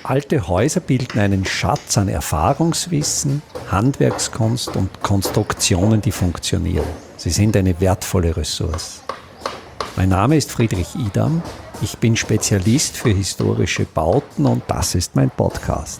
Alte Häuser bilden einen Schatz an Erfahrungswissen, Handwerkskunst und Konstruktionen, die funktionieren. Sie sind eine wertvolle Ressource. Mein Name ist Friedrich Idam. Ich bin Spezialist für historische Bauten und das ist mein Podcast.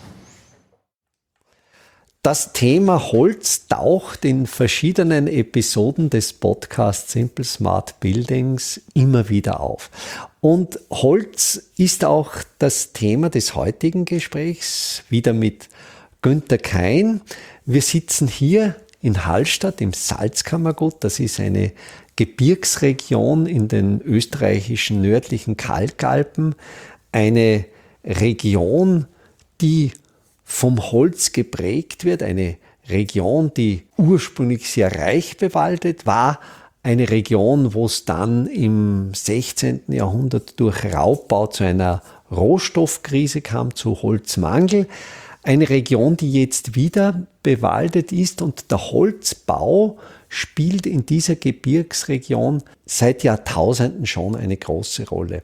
Das Thema Holz taucht in verschiedenen Episoden des Podcasts Simple Smart Buildings immer wieder auf. Und Holz ist auch das Thema des heutigen Gesprächs, wieder mit Günther Kain. Wir sitzen hier in Hallstatt im Salzkammergut. Das ist eine Gebirgsregion in den österreichischen nördlichen Kalkalpen. Eine Region, die vom Holz geprägt wird, eine Region, die ursprünglich sehr reich bewaldet war, eine Region, wo es dann im 16. Jahrhundert durch Raubbau zu einer Rohstoffkrise kam, zu Holzmangel. Eine Region, die jetzt wieder bewaldet ist und der Holzbau spielt in dieser Gebirgsregion seit Jahrtausenden schon eine große Rolle.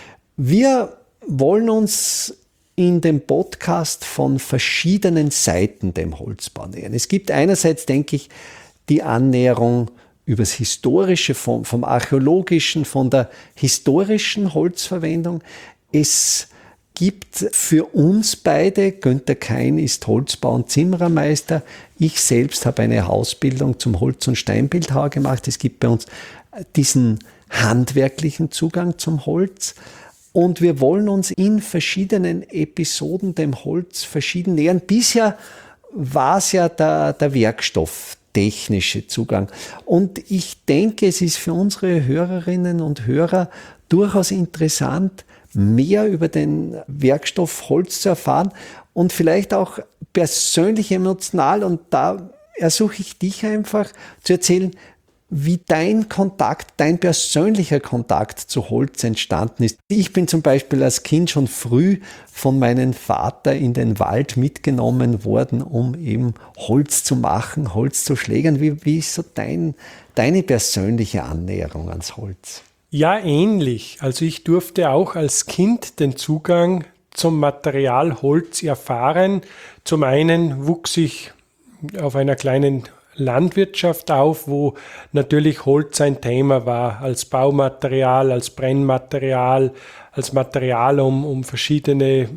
Wir wollen uns in dem Podcast von verschiedenen Seiten dem Holzbau nähern. Es gibt einerseits, denke ich, die Annäherung übers Historische, vom Archäologischen, von der historischen Holzverwendung. Es gibt für uns beide, Günther Kain ist Holzbau- und Zimmerermeister, ich selbst habe eine Ausbildung zum Holz- und Steinbildhauer gemacht. Es gibt bei uns diesen handwerklichen Zugang zum Holz. Und wir wollen uns in verschiedenen Episoden dem Holz verschieden nähern. Bisher war es ja der werkstofftechnische Zugang. Und ich denke, es ist für unsere Hörerinnen und Hörer durchaus interessant, mehr über den Werkstoff Holz zu erfahren und vielleicht auch persönlich emotional. Und da ersuche ich dich einfach zu erzählen, wie dein persönlicher Kontakt zu Holz entstanden ist. Ich bin zum Beispiel als Kind schon früh von meinem Vater in den Wald mitgenommen worden, um eben Holz zu machen, Holz zu schlägern. Wie ist so deine persönliche Annäherung ans Holz? Ja, ähnlich. Also ich durfte auch als Kind den Zugang zum Material Holz erfahren. Zum einen wuchs ich auf einer kleinen Landwirtschaft auf, wo natürlich Holz ein Thema war, als Baumaterial, als Brennmaterial, als Material, um verschiedene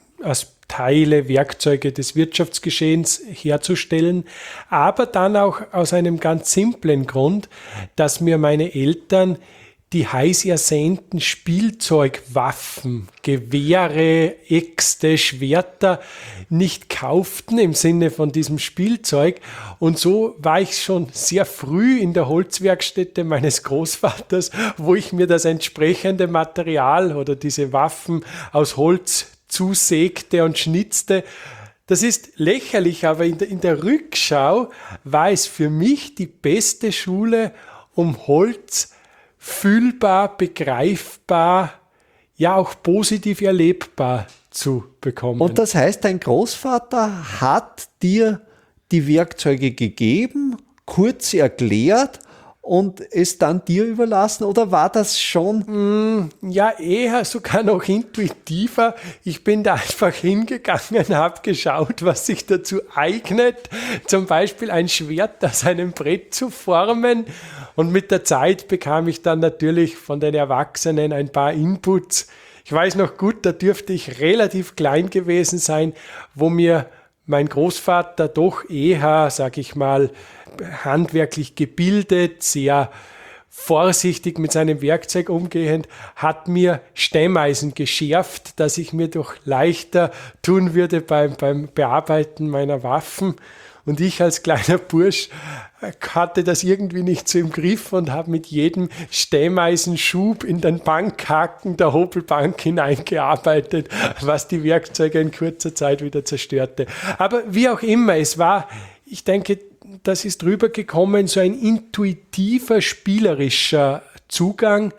Teile, Werkzeuge des Wirtschaftsgeschehens herzustellen, aber dann auch aus einem ganz simplen Grund, dass mir meine Eltern die heiß ersehnten Spielzeugwaffen, Gewehre, Äxte, Schwerter nicht kauften im Sinne von diesem Spielzeug. Und so war ich schon sehr früh in der Holzwerkstätte meines Großvaters, wo ich mir das entsprechende Material oder diese Waffen aus Holz zusägte und schnitzte. Das ist lächerlich, aber in der Rückschau war es für mich die beste Schule, um Holz fühlbar, begreifbar, ja auch positiv erlebbar zu bekommen. Und das heißt, dein Großvater hat dir die Werkzeuge gegeben, kurz erklärt und es dann dir überlassen, oder war das schon? Ja, eher sogar noch intuitiver. Ich bin da einfach hingegangen, habe geschaut, was sich dazu eignet, zum Beispiel ein Schwert aus einem Brett zu formen. Und mit der Zeit bekam ich dann natürlich von den Erwachsenen ein paar Inputs. Ich weiß noch gut, da dürfte ich relativ klein gewesen sein, wo mir mein Großvater doch eher, sag ich mal, handwerklich gebildet, sehr vorsichtig mit seinem Werkzeug umgehend, hat mir Stemmeisen geschärft, dass ich mir doch leichter tun würde beim Bearbeiten meiner Waffen. Und ich als kleiner Bursch hatte das irgendwie nicht so im Griff und habe mit jedem Stemmeisenschub in den Bankhaken der Hobelbank hineingearbeitet, was die Werkzeuge in kurzer Zeit wieder zerstörte. Aber wie auch immer, es war, ich denke, das ist rübergekommen, so ein intuitiver, spielerischer Zugang.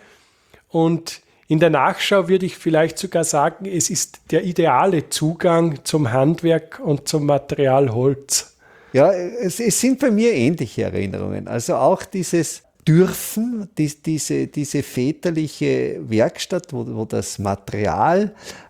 Und in der Nachschau würde ich vielleicht sogar sagen, es ist der ideale Zugang zum Handwerk und zum Material Holz. Ja, es sind bei mir ähnliche Erinnerungen. Also auch dieses Dürfen, diese väterliche Werkstatt, wo das Material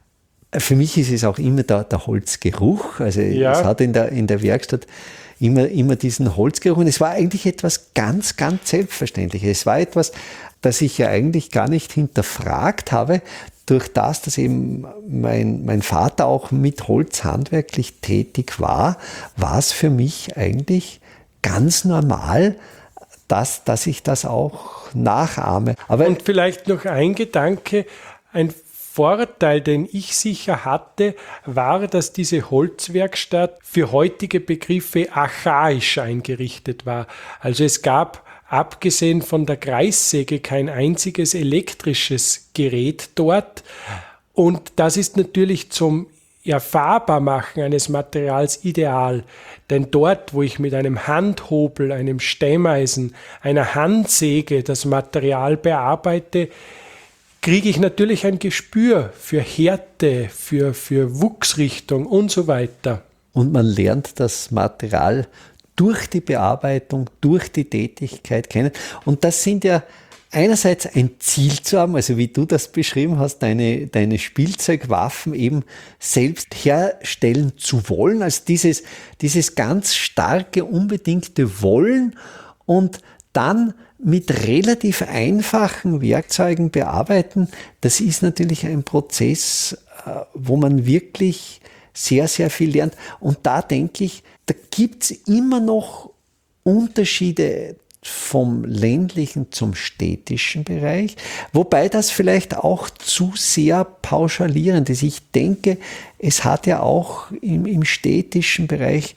für mich ist es auch immer der Holzgeruch. Also Ja. es hat in der Werkstatt immer diesen Holzgeruch. Und es war eigentlich etwas ganz, ganz Selbstverständliches. Es war etwas, das ich ja eigentlich gar nicht hinterfragt habe, durch das, dass eben mein Vater auch mit Holz handwerklich tätig war es für mich eigentlich ganz normal, dass ich das auch nachahme. Aber Und vielleicht noch ein Gedanke, ein Vorteil, den ich sicher hatte, war, dass diese Holzwerkstatt für heutige Begriffe archaisch eingerichtet war. Also es gab, abgesehen von der Kreissäge, kein einziges elektrisches Gerät dort. Und das ist natürlich zum Erfahrbarmachen eines Materials ideal. Denn dort, wo ich mit einem Handhobel, einem Stemmeisen, einer Handsäge das Material bearbeite, kriege ich natürlich ein Gespür für Härte, für Wuchsrichtung und so weiter. Und man lernt das Material durch die Bearbeitung, durch die Tätigkeit kennen. Und das sind ja einerseits ein Ziel zu haben, also wie du das beschrieben hast, deine Spielzeugwaffen eben selbst herstellen zu wollen, also dieses ganz starke, unbedingte Wollen und dann mit relativ einfachen Werkzeugen bearbeiten, das ist natürlich ein Prozess, wo man wirklich sehr, sehr viel lernt. Und da denke ich, da gibt es immer noch Unterschiede vom ländlichen zum städtischen Bereich, wobei das vielleicht auch zu sehr pauschalierend ist. Ich denke, es hat ja auch im städtischen Bereich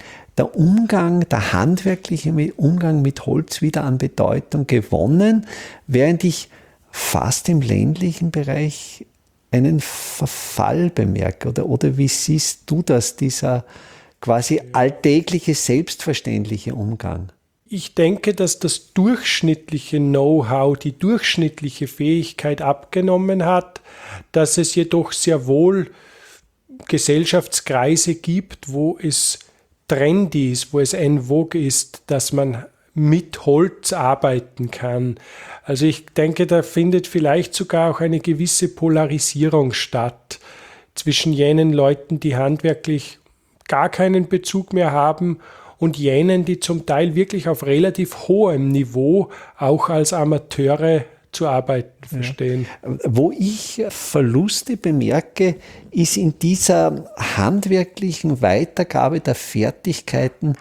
der handwerkliche Umgang mit Holz wieder an Bedeutung gewonnen, während ich fast im ländlichen Bereich einen Verfall bemerke. Oder wie siehst du das, dieser quasi alltägliche, selbstverständliche Umgang? Ich denke, dass das durchschnittliche Know-how, die durchschnittliche Fähigkeit abgenommen hat, dass es jedoch sehr wohl Gesellschaftskreise gibt, wo es trendy ist, wo es en vogue ist, dass man mit Holz arbeiten kann. Also ich denke, da findet vielleicht sogar auch eine gewisse Polarisierung statt zwischen jenen Leuten, die handwerklich gar keinen Bezug mehr haben und jenen, die zum Teil wirklich auf relativ hohem Niveau auch als Amateure zu arbeiten verstehen. Ja. Wo ich Verluste bemerke, ist in dieser handwerklichen Weitergabe der Fertigkeiten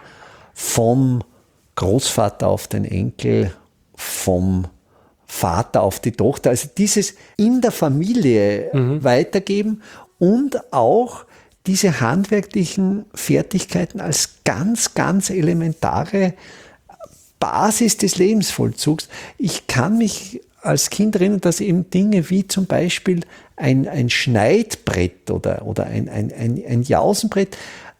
vom Großvater auf den Enkel, vom Vater auf die Tochter. Also dieses in der Familie weitergeben und auch diese handwerklichen Fertigkeiten als ganz, ganz elementare Basis des Lebensvollzugs. Ich kann mich als Kind erinnern, dass eben Dinge wie zum Beispiel ein Schneidbrett oder ein Jausenbrett,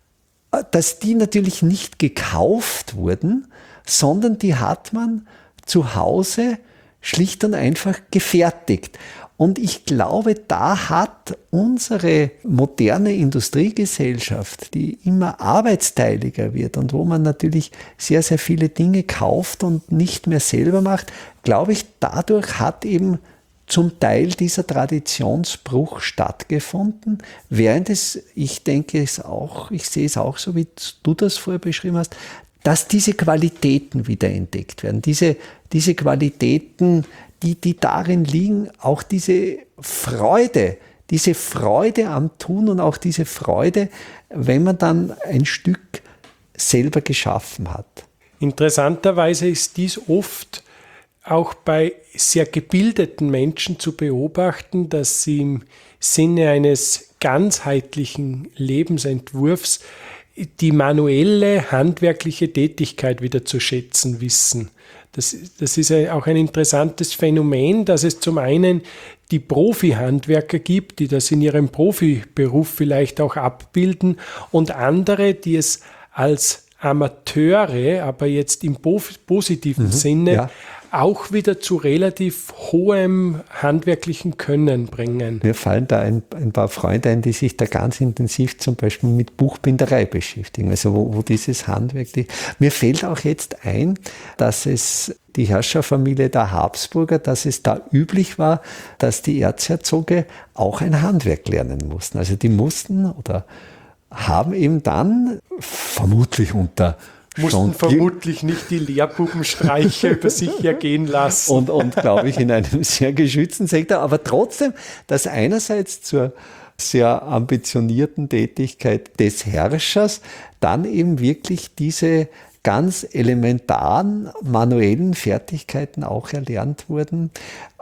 dass die natürlich nicht gekauft wurden, sondern die hat man zu Hause schlicht und einfach gefertigt. Und ich glaube, da hat unsere moderne Industriegesellschaft, die immer arbeitsteiliger wird und wo man natürlich sehr, sehr viele Dinge kauft und nicht mehr selber macht, glaube ich, dadurch hat eben zum Teil dieser Traditionsbruch stattgefunden, während ich sehe es auch so, wie du das vorher beschrieben hast, dass diese Qualitäten wiederentdeckt werden. Diese Qualitäten, die darin liegen, auch diese Freude am Tun und auch diese Freude, wenn man dann ein Stück selber geschaffen hat. Interessanterweise ist dies oft auch bei sehr gebildeten Menschen zu beobachten, dass sie im Sinne eines ganzheitlichen Lebensentwurfs die manuelle, handwerkliche Tätigkeit wieder zu schätzen wissen. Das ist auch ein interessantes Phänomen, dass es zum einen die Profi-Handwerker gibt, die das in ihrem Profiberuf vielleicht auch abbilden und andere, die es als Amateure, aber jetzt im positiven Sinne, auch wieder zu relativ hohem handwerklichen Können bringen. Mir fallen da ein paar Freunde ein, die sich da ganz intensiv zum Beispiel mit Buchbinderei beschäftigen, also wo dieses Handwerk, mir fällt auch jetzt ein, dass es die Herrscherfamilie der Habsburger, dass es da üblich war, dass die Erzherzoge auch ein Handwerk lernen mussten. Also die mussten oder haben eben dann vermutlich mussten vermutlich nicht die Lehrbubenstreiche über sich ergehen lassen. Und glaube ich, in einem sehr geschützten Sektor. Aber trotzdem, dass einerseits zur sehr ambitionierten Tätigkeit des Herrschers dann eben wirklich diese ganz elementaren manuellen Fertigkeiten auch erlernt wurden.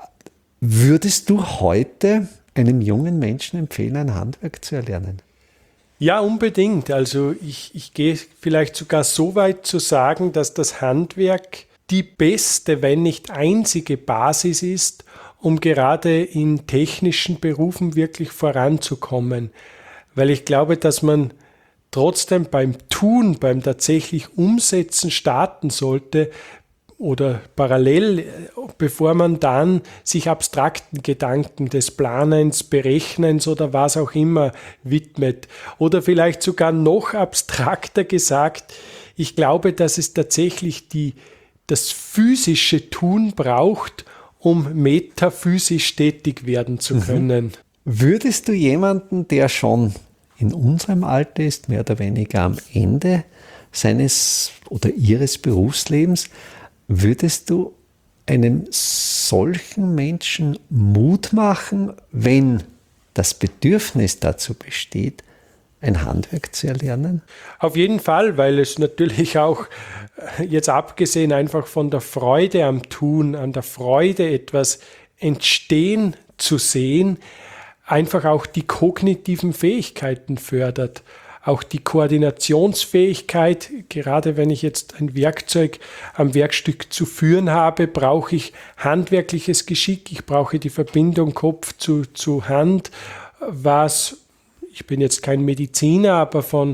Würdest du heute einem jungen Menschen empfehlen, ein Handwerk zu erlernen? Ja, unbedingt. Also ich gehe vielleicht sogar so weit zu sagen, dass das Handwerk die beste, wenn nicht einzige Basis ist, um gerade in technischen Berufen wirklich voranzukommen. Weil ich glaube, dass man trotzdem beim Tun, beim tatsächlich Umsetzen starten sollte oder parallel, bevor man dann sich abstrakten Gedanken des Planens, Berechnens oder was auch immer widmet. Oder vielleicht sogar noch abstrakter gesagt, ich glaube, dass es tatsächlich das physische Tun braucht, um metaphysisch tätig werden zu können. Würdest du jemanden, der schon in unserem Alter ist, mehr oder weniger am Ende seines oder ihres Berufslebens, würdest du einem solchen Menschen Mut machen, wenn das Bedürfnis dazu besteht, ein Handwerk zu erlernen? Auf jeden Fall, weil es natürlich auch, jetzt abgesehen einfach von der Freude am Tun, an der Freude etwas entstehen zu sehen, einfach auch die kognitiven Fähigkeiten fördert. Auch die Koordinationsfähigkeit, gerade wenn ich jetzt ein Werkzeug am Werkstück zu führen habe, brauche ich handwerkliches Geschick, ich brauche die Verbindung Kopf zu Hand, was, ich bin jetzt kein Mediziner, aber von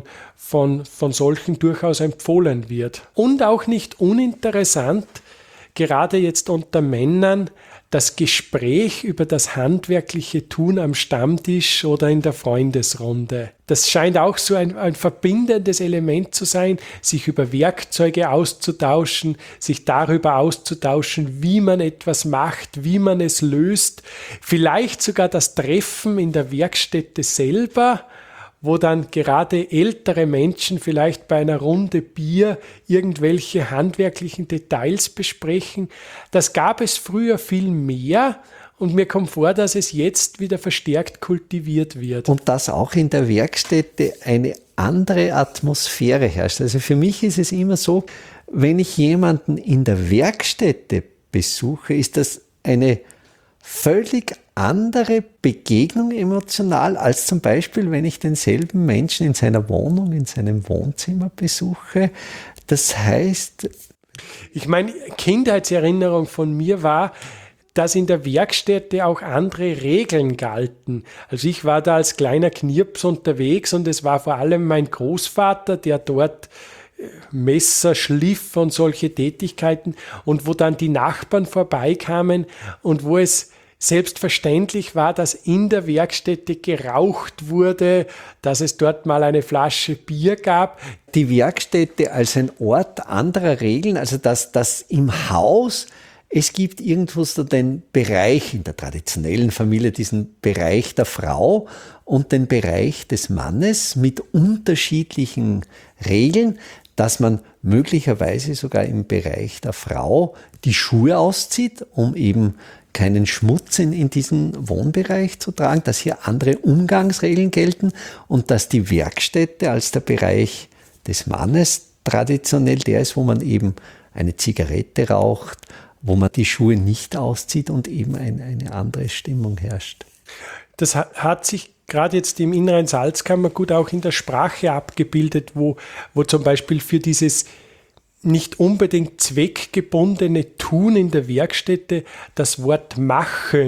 solchen durchaus empfohlen wird. Und auch nicht uninteressant, gerade jetzt unter Männern, das Gespräch über das handwerkliche Tun am Stammtisch oder in der Freundesrunde. Das scheint auch so ein verbindendes Element zu sein, sich über Werkzeuge auszutauschen, sich darüber auszutauschen, wie man etwas macht, wie man es löst. Vielleicht sogar das Treffen in der Werkstätte selber, wo dann gerade ältere Menschen vielleicht bei einer Runde Bier irgendwelche handwerklichen Details besprechen. Das gab es früher viel mehr und mir kommt vor, dass es jetzt wieder verstärkt kultiviert wird. Und dass auch in der Werkstätte eine andere Atmosphäre herrscht. Also für mich ist es immer so, wenn ich jemanden in der Werkstätte besuche, ist das eine völlig andere Begegnung emotional als zum Beispiel, wenn ich denselben Menschen in seiner Wohnung, in seinem Wohnzimmer besuche. Das heißt, ich meine, Kindheitserinnerung von mir war, dass in der Werkstätte auch andere Regeln galten. Also ich war da als kleiner Knirps unterwegs und es war vor allem mein Großvater, der dort Messer schliff und solche Tätigkeiten und wo dann die Nachbarn vorbeikamen und wo es selbstverständlich war, dass in der Werkstätte geraucht wurde, dass es dort mal eine Flasche Bier gab. Die Werkstätte als ein Ort anderer Regeln, also dass im Haus, es gibt irgendwo so den Bereich in der traditionellen Familie, diesen Bereich der Frau und den Bereich des Mannes mit unterschiedlichen Regeln, dass man möglicherweise sogar im Bereich der Frau die Schuhe auszieht, um eben keinen Schmutz in diesen Wohnbereich zu tragen, dass hier andere Umgangsregeln gelten und dass die Werkstätte als der Bereich des Mannes traditionell der ist, wo man eben eine Zigarette raucht, wo man die Schuhe nicht auszieht und eben eine andere Stimmung herrscht. Das hat sich gerade jetzt im Inneren Salzkammergut auch in der Sprache abgebildet, wo zum Beispiel für dieses nicht unbedingt zweckgebundene Tun in der Werkstätte das Wort machen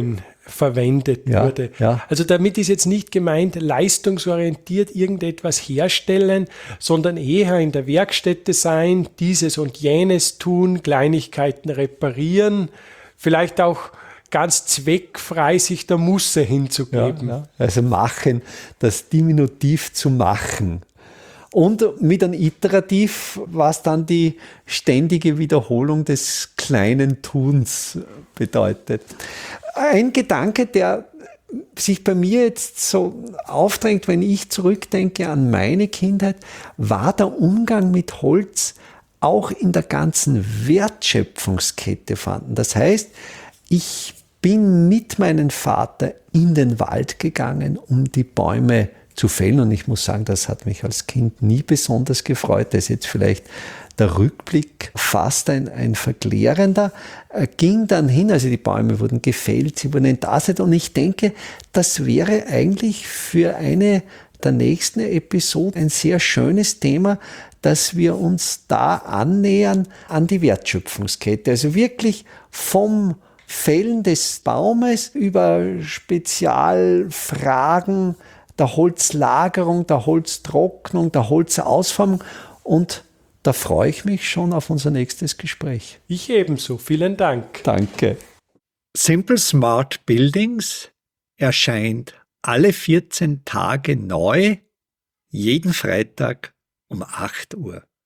verwendet wurde. Ja. Also damit ist jetzt nicht gemeint, leistungsorientiert irgendetwas herstellen, sondern eher in der Werkstätte sein, dieses und jenes tun, Kleinigkeiten reparieren, vielleicht auch ganz zweckfrei sich der Musse hinzugeben. Ja. Also machen, das Diminutiv zu machen. Und mit einem Iterativ, was dann die ständige Wiederholung des kleinen Tuns bedeutet. Ein Gedanke, der sich bei mir jetzt so aufdrängt, wenn ich zurückdenke an meine Kindheit, war der Umgang mit Holz auch in der ganzen Wertschöpfungskette vorhanden. Das heißt, ich bin mit meinem Vater in den Wald gegangen, um die Bäume zu fällen. Und ich muss sagen, das hat mich als Kind nie besonders gefreut. Das ist jetzt vielleicht der Rückblick fast ein verklärender. Ging dann hin, also die Bäume wurden gefällt, sie wurden entlastet. Und ich denke, das wäre eigentlich für eine der nächsten Episoden ein sehr schönes Thema, dass wir uns da annähern an die Wertschöpfungskette. Also wirklich vom Fällen des Baumes über Spezialfragen der Holzlagerung, der Holztrocknung, der Holzausformung, und da freue ich mich schon auf unser nächstes Gespräch. Ich ebenso. Vielen Dank. Danke. Simple Smart Buildings erscheint alle 14 Tage neu, jeden Freitag um 8 Uhr.